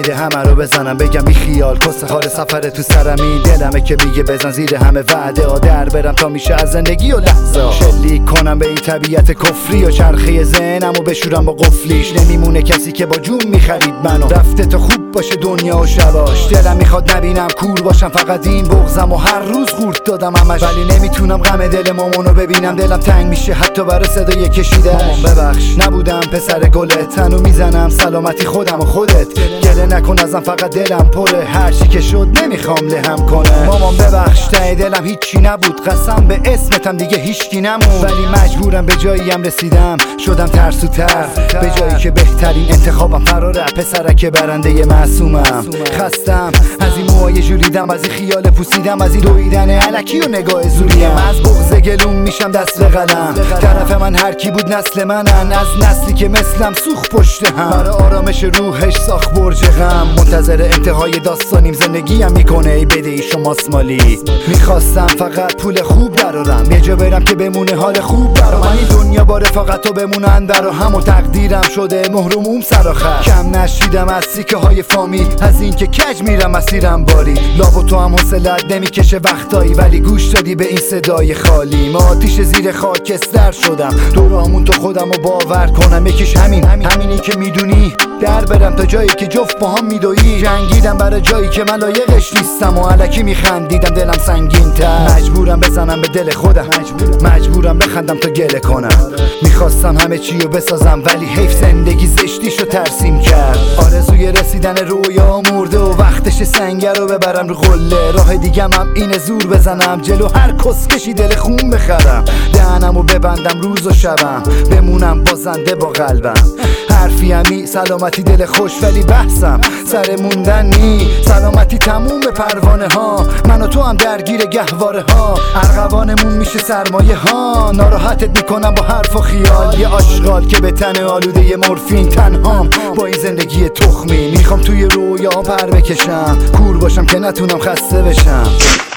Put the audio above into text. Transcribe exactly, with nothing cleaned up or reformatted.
سایده همه رو بزنم بگم بی خیال کس حال سفر تو سرم. این دلمه که میگه بزن زیر همه وعده ها در برم تا میشه از زندگی و لحظه شلیک کنم به این طبیعت کفری و چرخه ذهنمو بشورم با قفلیش. نمیمونه کسی که با جون میخرید منو، رفته تا خوب باشه دنیا و شباش. دلم میخواد نبینم کور باشم، فقط این بغضم و هر روز خورد دادم همش، ولی نمیتونم غم دل مامانو ببینم. دلم تنگ میشه حتی برای صدای کشیدش. مامان ببخش نبودم پسر گلت، تنو میزنم سلامتی خودم و خودت. گله نکن ازم فقط دلم پره، هرچی که شد نمیخوام لهم کنه. مامان ببخش ته دلم هیچی نبود، قسم به اسمتم دیگه هیچکی نمون، ولی مجبورم به جاییم رسیدم شدم ترسوتر. به جایی که بهترین انتخابم فراره، پسرک برنده معصومم. خستم از این موهای جوریدم، از این خیال پوسیدم، از این دویدن الکی و نگاه زوریم. از بغض گلوم میشم دست به قلم، طرف من هر کی بود نسل منن، از نسلی که مثلم سوخ پشت هم. برای آرامش روحش ساخت برج غم، منتظر انتهای داستانیم. زندگیم میکنه ای بده ای شماست مالی. میخواستم فقط پول خوب درارم، یه جا برم که بمونه حال خوب برام. من این دنیا با رفاقت و بمونن برا هم، و تقدیرم شده مهرموم سراخر. کم نشیدم از سیکه های فامیل، از این که کج میرم مسیرم باری. لاب و تو هم حوصلت نمیکشه وقتایی، ولی گوش دادی به این صدای خالی. ما آتیش زیر خاکستر شدم، دورامون تو خودم رو باور کنم. یکیش همین همینی که میدونی در برم تا جایی که جفت با هم میدویی. جنگیدم برای جایی که من لایقش نیستم، و الکی میخندیدم دلم سنگین تر. مجبورم بزنم به دل خودم، مجبورم بخندم تا گله کنم. میخواستم همه چی رو بسازم، ولی حیف زندگی زشتیشو ترسیم کرد. آرزوی رسیدن رویا مرده و وقتش سنگر رو ببرم رو قله. راه دیگم هم اینه زور بزنم جلو هر کسکشی دل خون بخرم. دهنمو ببندم روز و شبم، بمونم بازنده با قلبم. حرفی همی سلامتی دل خوش، ولی بحثم سر موندن نی. سلامتی تموم پروانه ها، من و تو هم درگیر گهواره ها. ارغوانمون میشه سرمایه ها، ناراحتت میکنم با حرف و خیال. یه آشغال که به تن آلوده یه مورفین، تنهام با این زندگی تخمی. میخوام توی رویا پر بکشم، کور باشم که نتونم خسته بشم.